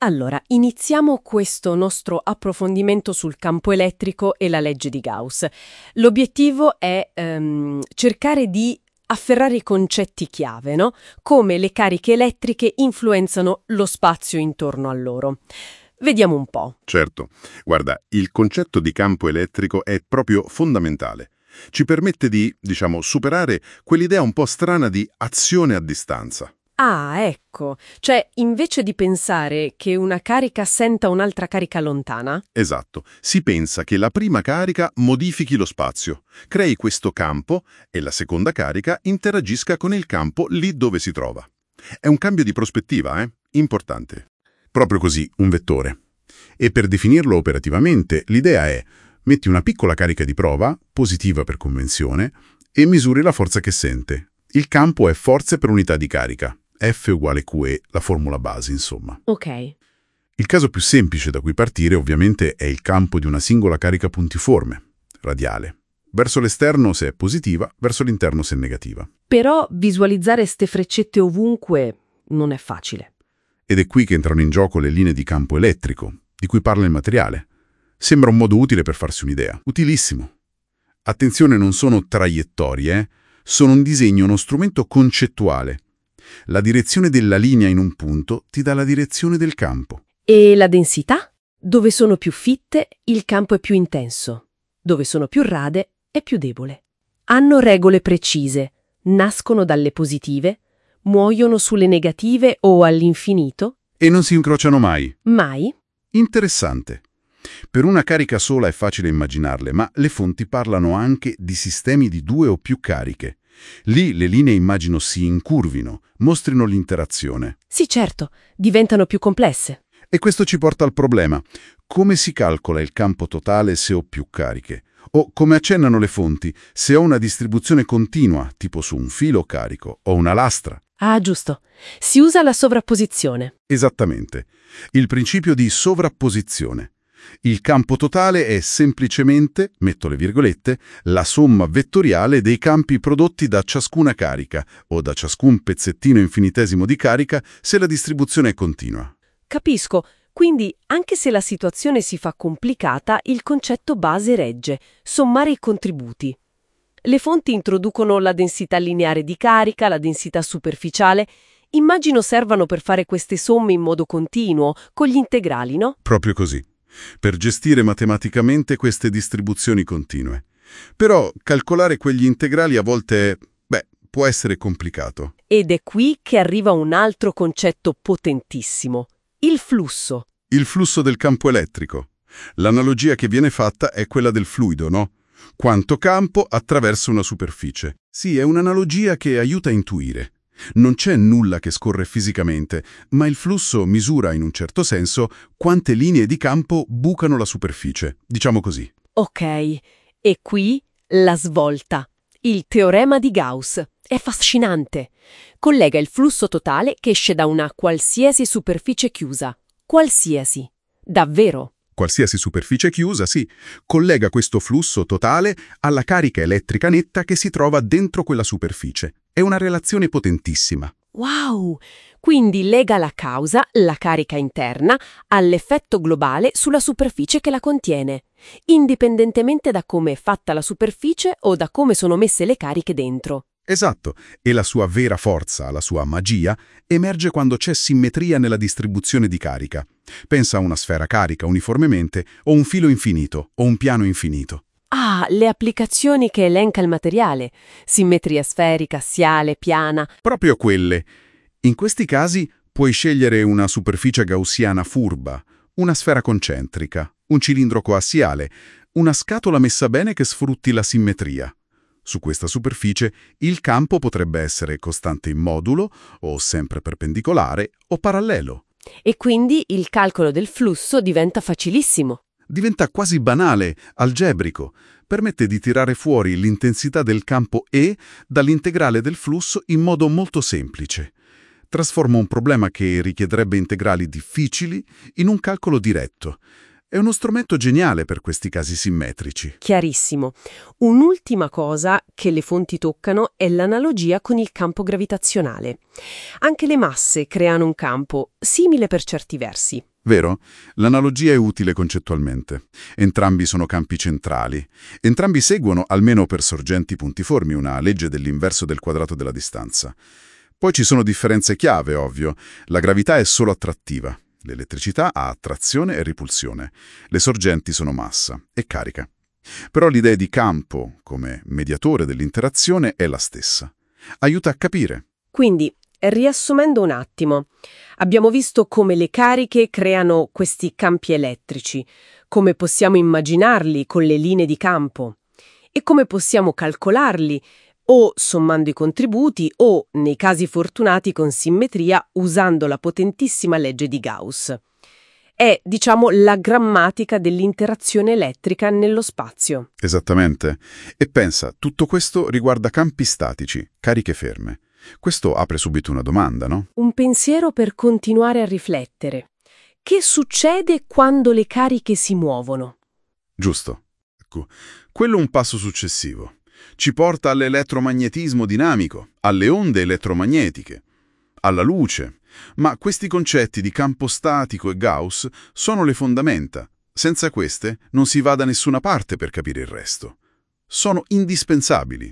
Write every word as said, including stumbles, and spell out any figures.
Allora, iniziamo questo nostro approfondimento sul campo elettrico e la legge di Gauss. L'obiettivo è ehm, cercare di afferrare i concetti chiave, no? Come le cariche elettriche influenzano lo spazio intorno a loro. Vediamo un po'. Certo. Guarda, il concetto di campo elettrico è proprio fondamentale. Ci permette di, diciamo, superare quell'idea un po' strana di azione a distanza. Ah, ecco. Cioè, invece di pensare che una carica senta un'altra carica lontana? Esatto. Si pensa che la prima carica modifichi lo spazio, crei questo campo e la seconda carica interagisca con il campo lì dove si trova. È un cambio di prospettiva, eh? Importante. Proprio così, un vettore. E per definirlo operativamente, l'idea è: metti una piccola carica di prova, positiva per convenzione, e misuri la forza che sente. Il campo è forze per unità di carica. F uguale Q E, la formula base, insomma. Ok. Il caso più semplice da cui partire, ovviamente, è il campo di una singola carica puntiforme, radiale. Verso l'esterno se è positiva, verso l'interno se è negativa. Però visualizzare ste freccette ovunque non è facile. Ed è qui che entrano in gioco le linee di campo elettrico, di cui parla il materiale. Sembra un modo utile per farsi un'idea. Utilissimo. Attenzione, non sono traiettorie, eh? Sono un disegno, uno strumento concettuale. La direzione della linea in un punto ti dà la direzione del campo. E la densità? Dove sono più fitte, il campo è più intenso. Dove sono più rade, è più debole. Hanno regole precise, nascono dalle positive, muoiono sulle negative o all'infinito? E non si incrociano mai. Mai? Interessante. Per una carica sola è facile immaginarle, ma le fonti parlano anche di sistemi di due o più cariche. Lì le linee immagino si incurvino, mostrino l'interazione. Sì, certo, diventano più complesse. E questo ci porta al problema. Come si calcola il campo totale se ho più cariche? O, come accennano le fonti, se ho una distribuzione continua, tipo su un filo carico, o una lastra? Ah, giusto. Si usa la sovrapposizione. Esattamente. Il principio di sovrapposizione. Il campo totale è semplicemente, metto le virgolette, la somma vettoriale dei campi prodotti da ciascuna carica o da ciascun pezzettino infinitesimo di carica se la distribuzione è continua. Capisco. Quindi, anche se la situazione si fa complicata, il concetto base regge: sommare i contributi. Le fonti introducono la densità lineare di carica, la densità superficiale. Immagino servano per fare queste somme in modo continuo, con gli integrali, no? Proprio così. Per gestire matematicamente queste distribuzioni continue. Però calcolare quegli integrali a volte, beh, può essere complicato. Ed è qui che arriva un altro concetto potentissimo: il flusso. Il flusso del campo elettrico. L'analogia che viene fatta è quella del fluido, no? Quanto campo attraverso una superficie. Sì, è un'analogia che aiuta a intuire. Non c'è nulla che scorre fisicamente, ma il flusso misura, in un certo senso, quante linee di campo bucano la superficie, diciamo così. Ok, e qui la svolta. Il teorema di Gauss. È affascinante. Collega il flusso totale che esce da una qualsiasi superficie chiusa. Qualsiasi. Davvero. Qualsiasi superficie chiusa, sì, collega questo flusso totale alla carica elettrica netta che si trova dentro quella superficie. È una relazione potentissima. Wow! Quindi lega la causa, la carica interna, all'effetto globale sulla superficie che la contiene, indipendentemente da come è fatta la superficie o da come sono messe le cariche dentro. Esatto, e la sua vera forza, la sua magia, emerge quando c'è simmetria nella distribuzione di carica. Pensa a una sfera carica uniformemente, o un filo infinito, o un piano infinito. Ah, le applicazioni che elenca il materiale. Simmetria sferica, assiale, piana. Proprio quelle. In questi casi puoi scegliere una superficie gaussiana furba, una sfera concentrica, un cilindro coassiale, una scatola messa bene che sfrutti la simmetria. Su questa superficie il campo potrebbe essere costante in modulo, o sempre perpendicolare, o parallelo. E quindi il calcolo del flusso diventa facilissimo. Diventa quasi banale, algebrico. Permette di tirare fuori l'intensità del campo E dall'integrale del flusso in modo molto semplice. Trasforma un problema che richiederebbe integrali difficili in un calcolo diretto. È uno strumento geniale per questi casi simmetrici. Chiarissimo. Un'ultima cosa che le fonti toccano è l'analogia con il campo gravitazionale. Anche le masse creano un campo, simile per certi versi. Vero? L'analogia è utile concettualmente. Entrambi sono campi centrali. Entrambi seguono, almeno per sorgenti puntiformi, una legge dell'inverso del quadrato della distanza. Poi ci sono differenze chiave, ovvio. La gravità è solo attrattiva. L'elettricità ha attrazione e repulsione. Le sorgenti sono massa e carica. Però l'idea di campo, come mediatore dell'interazione, è la stessa. Aiuta a capire. Quindi, riassumendo un attimo, abbiamo visto come le cariche creano questi campi elettrici, come possiamo immaginarli con le linee di campo e come possiamo calcolarli o sommando i contributi o, nei casi fortunati, con simmetria usando la potentissima legge di Gauss. È, diciamo, la grammatica dell'interazione elettrica nello spazio. Esattamente. E pensa, tutto questo riguarda campi statici, cariche ferme. Questo apre subito una domanda, no? Un pensiero per continuare a riflettere. Che succede quando le cariche si muovono? Giusto. Ecco, quello è un passo successivo. Ci porta all'elettromagnetismo dinamico, alle onde elettromagnetiche, alla luce. Ma questi concetti di campo statico e Gauss sono le fondamenta. Senza queste non si va da nessuna parte per capire il resto. Sono indispensabili.